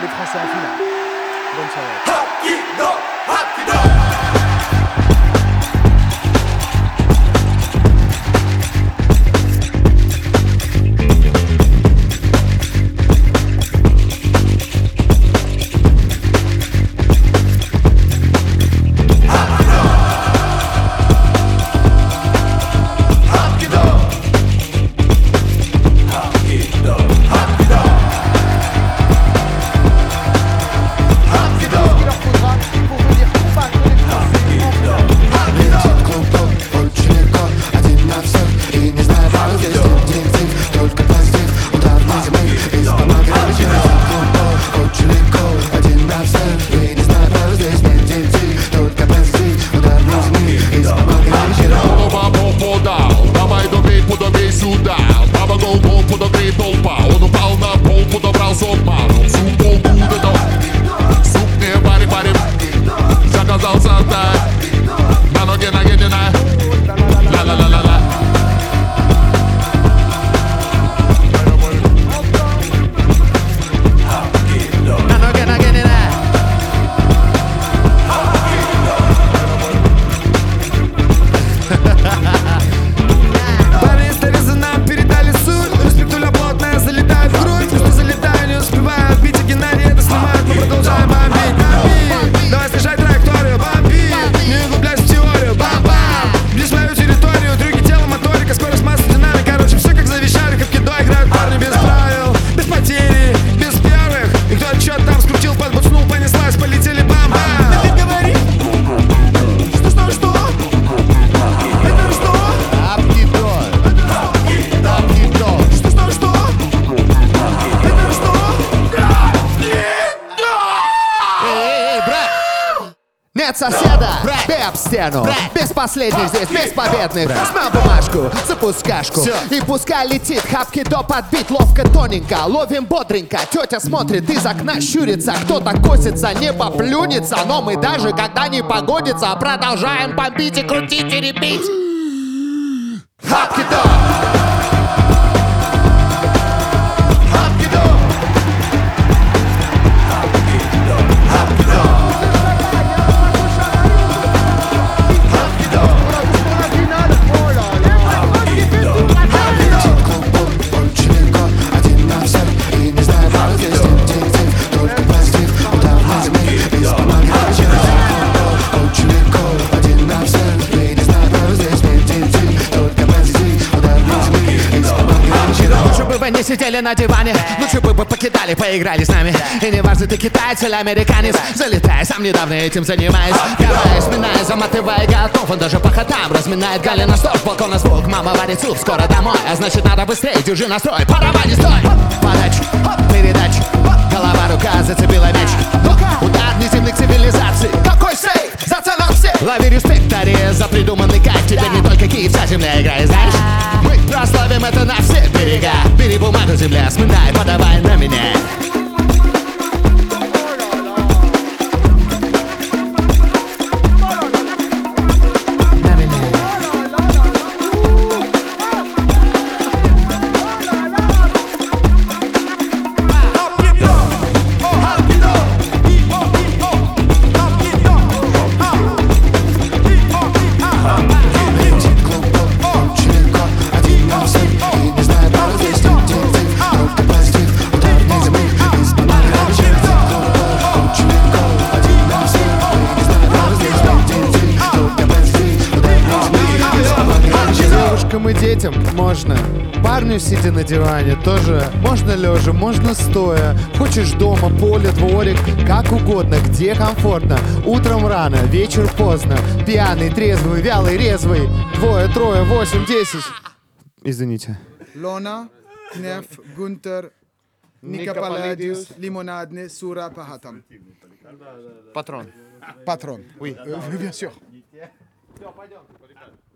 les Français en finale. Bonne soirée. Нет соседа, об стену. Без последних здесь, без победных. Смял бумажку, запускашку. И пускай летит, хапки-до подбить. Ловко, тоненько, ловим бодренько. Тетя смотрит из окна, щурится. Кто-то косится, не поплюнется. Но мы даже, когда не погодится, продолжаем бомбить и крутить и ребить. Хапки-до! Не сидели на диване, лучше бы покидали, поиграли с нами. И не важно, ты китаец или американец, залетай, сам недавно этим занимаюсь. Давай, сминай, заматывай, готов. Он даже по хатам разминает Галина стоп. Балкон на звук, мама варит суп, скоро домой. А значит надо быстрее, держи настрой. Пора, не стой! Подача, передача, голова, рука зацепила мяч. Удар неземных цивилизаций. Какой сейф? Заценил всех! Лови респект, Ария, за придуманный кайф. Теперь не только Киев, вся земля играет, знаешь? Мы прославим это на все берега. Бери бумагу, земля, сминай, подавай на меня. И детям можно, парню сидя на диване тоже. Можно лежа, можно стоя. Хочешь дома, поле, дворик, как угодно, где комфортно. Утром рано, вечер поздно. Пьяный, трезвый, вялый, резвый. Двое, трое, 8, 10. Извините. Lona, Knef, Gunther, Nika Palladius, Limonadne, Sura Pahatam. Патрон. Patron. Oui, bien sûr.